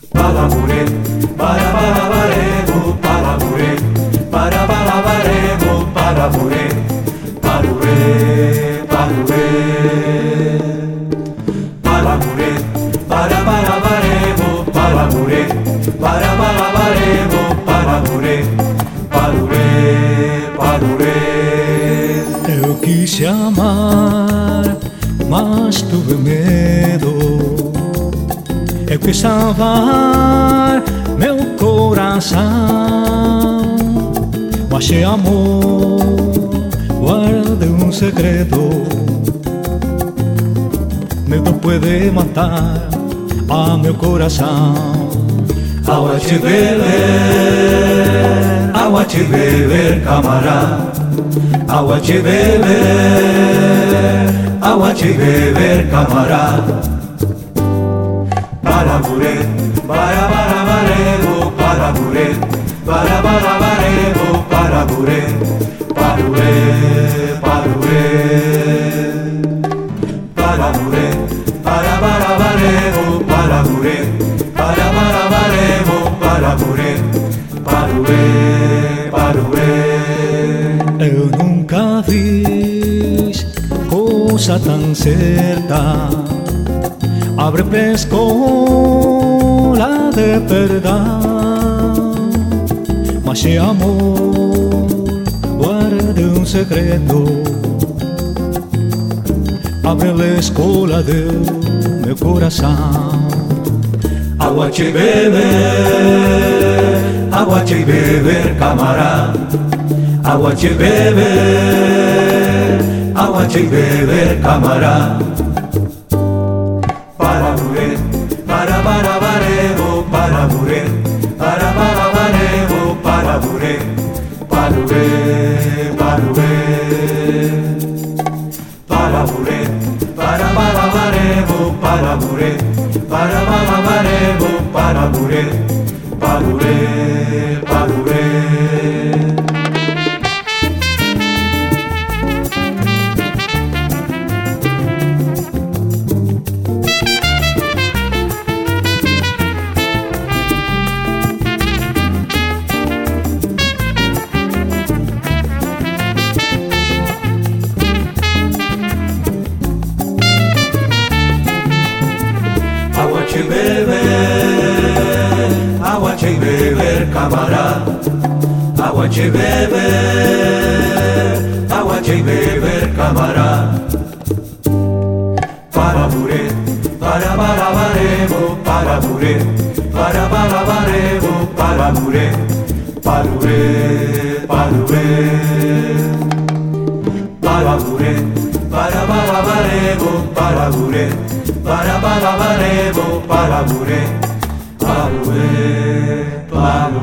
Palamure, para balabaremo, palamure, para balabaremo, palamure, palure, palure. Palamure, para balabaremo, palamure, para balabaremo, palamure, palure, palure. Eu quis te amar, mas tuve medo. Eu quis salvar meu coração, mas te amor guarde um segredo. Medo pode matar a meu coração. Agua te beber, camarada. Agua te beber, camarada. Palamure, para balabaremo, palamure, para balabaremo, palamure, palure, palure. Palamure, para balabaremo, palamure, para balabaremo, palamure, palure, palure. Eu nunca vi coisa tão certa. Abre pra escola de perdão, mas se amor guarde um segredo. Abre a escola de meu coração. Agua te beber, camarada. Agua te beber, camarada. Palamure, para balabaremo, palamure, para balabaremo, palamure, palure, palure. Palamure, para balabaremo, palamure, para balabaremo, palamure, palure, palure. Agua te beber, camarada. Agua te beber, camarada. Palamure, para balabaremo, palamure, para balabaremo, palamure, palure, palure. Palamure, para balabaremo, palamure, para balabaremo, palamure, palure, palure.